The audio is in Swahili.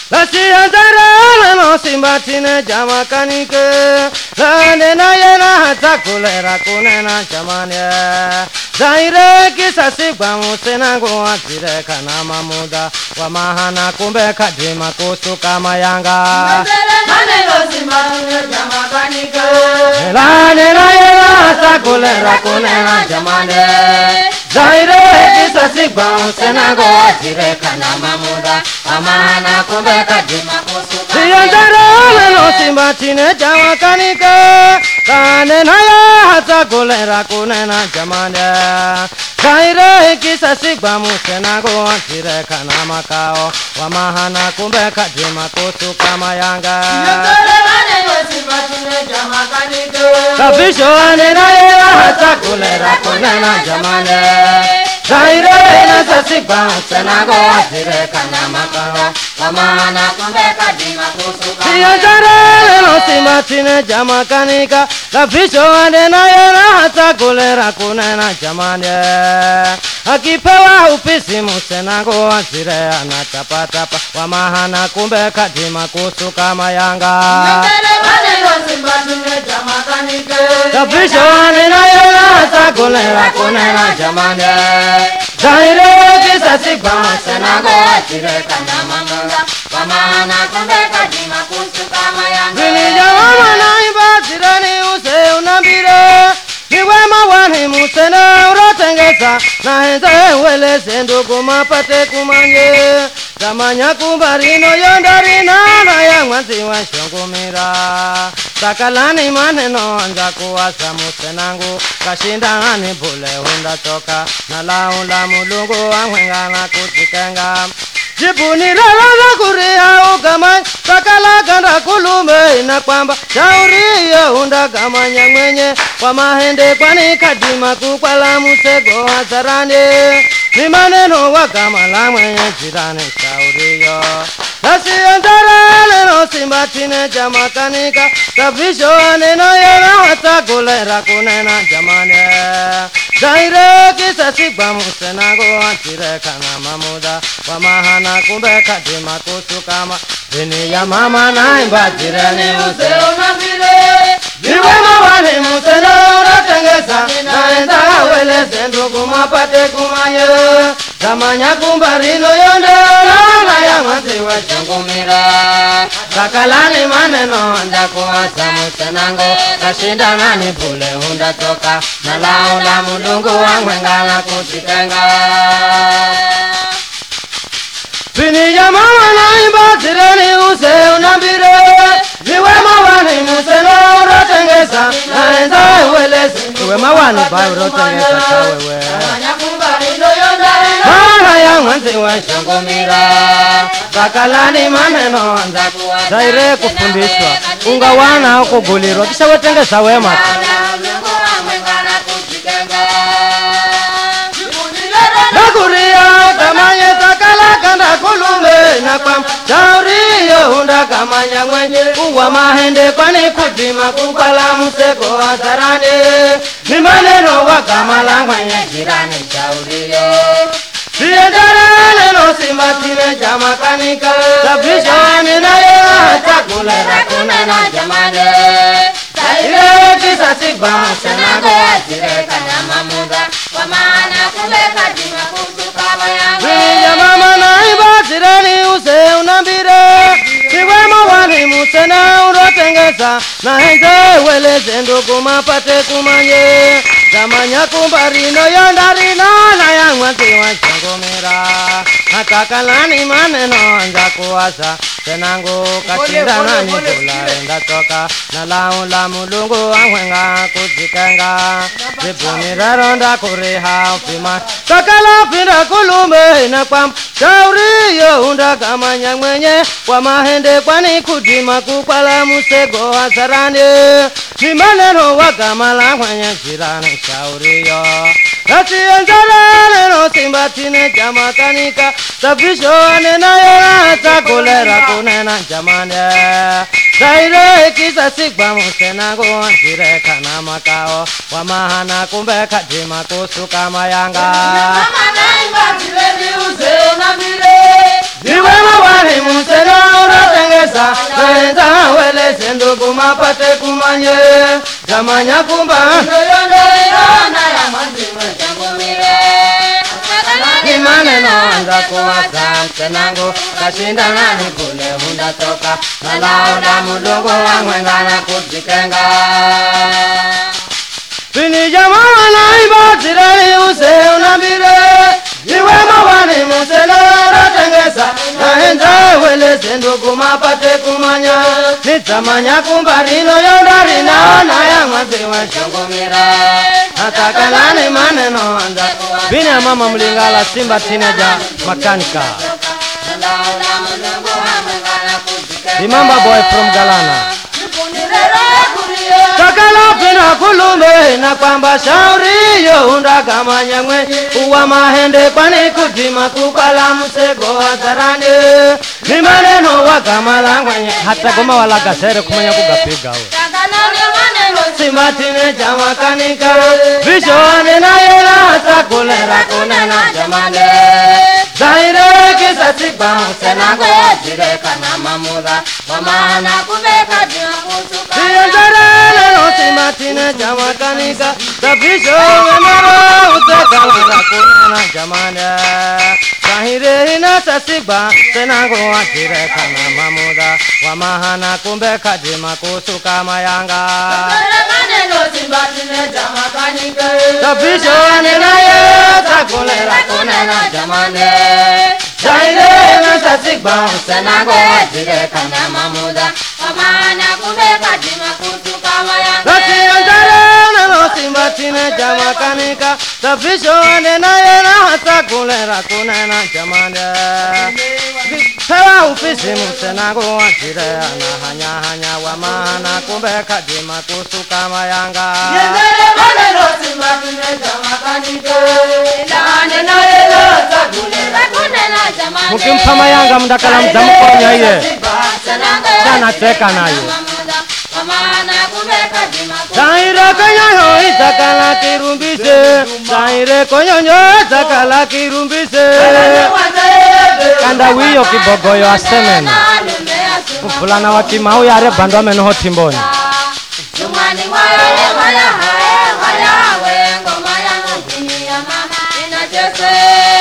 Lasiantara no simbatine jama kanike Lanena yena takulera kunena jamane Zaire kisa sigba musena guatire kana mamuda Wamahana kumbe kadima kusuka mayanga Lanena simbatine jama kanike Lanena yena takulera kunena jamane Zaire kisa sigba musena guatire kana mamuda Wamahana kumbe kadima kusuka Ziantara no simbatine jama kanike Lanena yena takulera kunena jamane Zaire kisa sigba musena goantire kana makao Wamahana kumbe kadima kusuka mayanga Kabisho anena yena hata kulera kunena jamane Zaire kisa sigba musena goantire kana makao Wamahana kumbe kadima kusuka Ziantara no simbatine jama kanika Kabisho anena yena hata kulera kunena jamane Akipewa upisi musena goantire anatapatapa Wamahana kumbe kadima kusuka mayanga Kabisho anena yena hata kulera kunena jamane Zaire kisa sigba musena goantire kana makao Wamahana kumbe kadima kusuka mayanga Vini jama na imbatirani use unambire Niwe mawani musena urotengesa Na henza wele sendo kumapate kumanye Zamanya kumbarino yondarina Na yangwanzi wa shongumira Sakalani maneno anza kuwasa musenangu Kashindani bule hunda toka Na laula mulungu wangwengana kutikenga Jibuni rala kuriha ugamay Sakala ganda kulume inakwamba Shauri ya hunda gamanya mwenye Wamahende kwani kadima kukwala musego hasarani Ni maneno wakamala mwenye jirani shauri yo Lasiantara leno simbatine jama kanika Kabisho anena yena hata kulera kunena jamane Zaire kisa sigba musena goantire kana mamuda Wamahana kumbe kadima kusukama Vini ya mama na imbatirani use unambire Niwe mawani musena uratengesa Na enda wele sendo kumapate kumanye Zamanya kumbarino yondera Na yangwanzi wa shongumira Sakalani maneno anda kuwasa musenango Kashinda ni bule hunda toka Na laula mulungu wangwengana kutitenga Vini ya mama na imbatirani use unambire Niwe mawani musena urotengesa Na enza welese Niwe mawani bai urotengesa kawewe Mana yangwanzi wa shongumira Sakalani maneno anza kuwasa Zaire kufundishwa Unga wana uko buliro Kisha wetengesa wema Nakuria kamanye sakala kanda kulume Na kwam shauri yo hunda kamanya mwenye Uwa mahende kwani kudima kukwala museko hasarani Ni maneno wakamala mwenye jirani shauri yo Ziantara leno simbatine jama kanika Kabisho anena yena takulera kunena jamane Zaire kisa sigba musena goantire kana mamuda Wamahana kumbe kadima kusuka mayanga Ya mama na imbatirani use unambire Niwe mawani musena urotengesa Na henze wele zendo kumapate kumanye Zamanya kumbarino yondarina Na yangwanzi wa shongumira Atakalani maneno anza kuwasa Senangu kashinda ni bula enda toka Na laula mulungu wangwenga kutikenga Zibuni raronda kuriha upima Sakala pinda kulume na kwam Shauri yo hunda kamanya mwenye Wamahende kwani kudima kukwala musego hasarani Ni maneno wakamala mwenye jirani shauri yo Lasiantara leno simbatine jama kanika Kabisho anena yena takulera kunena jamane Zaire kisa sigba musena goantire kana makao Wamahana kumbe kadima kusuka mayanga Mama na imbatirani use unambire Niwe mawani musena ndugu mapate kumanye jamanya kumba Imane nonda kuwasa mtenangu kashinda nani kule hunda toka na laoda mudongo wangwengana kujikenga Pini jamaa na ibatire use unambire Iwe mawani muselera tengesa na enza wele sendugu mapate kumanya Nitamanya kumbarino yondari na ya mwaziwe shongumira Atakalani maneno anda Bini ya mama mlingala Simba teenager makanika Dimamba boy from Galana Takala pina kulume na kwamba shauri yo unda kama nyangwe Uwa mahende kwani kutima kukala msego hadharani Ni maneno wa kama langwenye Hata goma wala gasere kumanya kugapiga we Simba teenager makanika Vishwane na yela takulera kunena jamane Zaire kisa sikba msenango Jire kana mamura Wamana kubeka jina kusuka Siyenzare no simba teenager makanika Vishwane mara utakalera kunena jamane Zaire inasa sikba msenango Jire kana mamura Wamana kubeka jina kusuka mayanga Vishwane na yela takulera kunena jamane Zaire na sasikba Senago Jire kana mamuda Wamana kubeka jima kutuka mayanga Lati anjare na no simba teenager makanika Vishwane na yela takulera kunena jamane Pewa ufisi msenago Jire na hanya Wamana kubeka jima kutuka mayanga Yendere maneno simba teenager makanika Lane na yela takulera kunena jamane Mukimpa mayanga mdakala mzamukonya iye Sana teka nayo Zaire konyoyo izakala kirumbise Zaire konyoyo izakala kirumbise Kanda wiyo kibogoyo asemena Kufulana watimau yare bandwa menoho timboni Jumani waya hae we ngoma yangu kini ya mama inachese